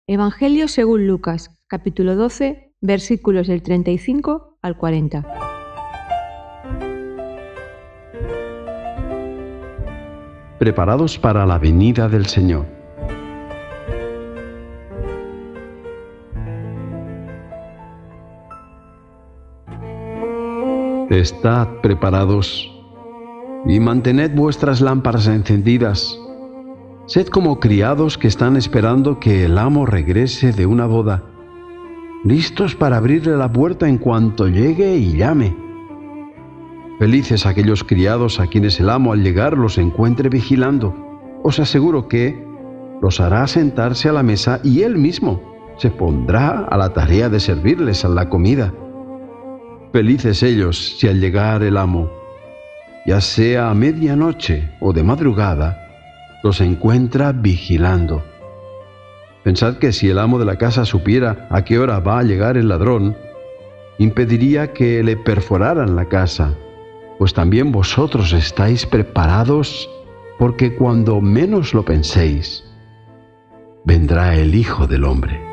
Evangelio según Lucas, capítulo 12, versículos del 35 al 40. Preparados para la venida del Señor. Estad preparados y mantened vuestras lámparas encendidas. Sed como criados que están esperando que el amo regrese de una boda, listos para abrirle la puerta en cuanto llegue y llame. Felices aquellos criados a quienes el amo al llegar los encuentre vigilando. Os aseguro que los hará sentarse a la mesa y él mismo se pondrá a la tarea de servirles a la comida. Felices ellos si al llegar el amo, ya sea a medianoche o de madrugada, los encuentra vigilando. Pensad que si el amo de la casa supiera a qué hora va a llegar el ladrón, impediría que le perforaran la casa, pues también vosotros estáis preparados, porque cuando menos lo penséis, vendrá el Hijo del Hombre.